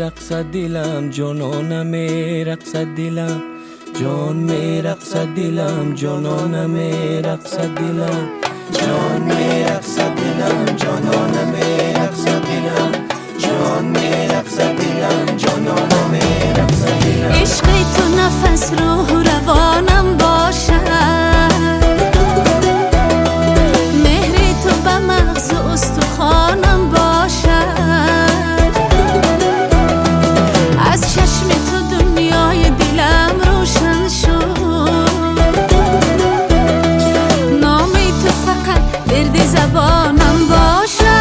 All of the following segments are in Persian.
میرقصد دلم، جانانم میرقصد دلم، جان میرقصد دلم، جانانم میرقصد دلم، جان میرقصد دلم، جانانم میرقصد دلم، جان میرقصد دلم، جانانم میرقصد دلم. عشق تو نفس روح و روانم باشد، مهر تو به مغز و استخوانم باشد، از چشم تو دنیای دلم روشن شد، نام تو فقط ورد زبانم باشد.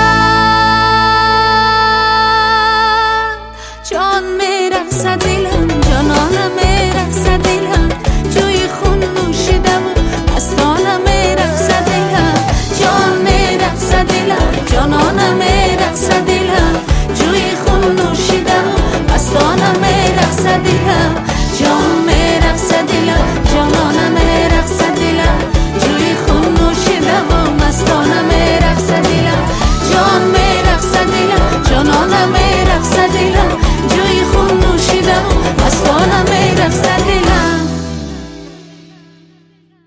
جان میرقصد دلم، جانانم میرقصد دلم، جوی خون نوشیده و مستانم میرقصد دلم. جان میرقصد دلم، جانانم میرقصد دلم، جوی خون نوشیده و مستانم میرقصد دلم. جان میرقصد دلم، جانانم میرقصد دلم، جوی خون نوشیده و مستانم میرقصد دلم. جان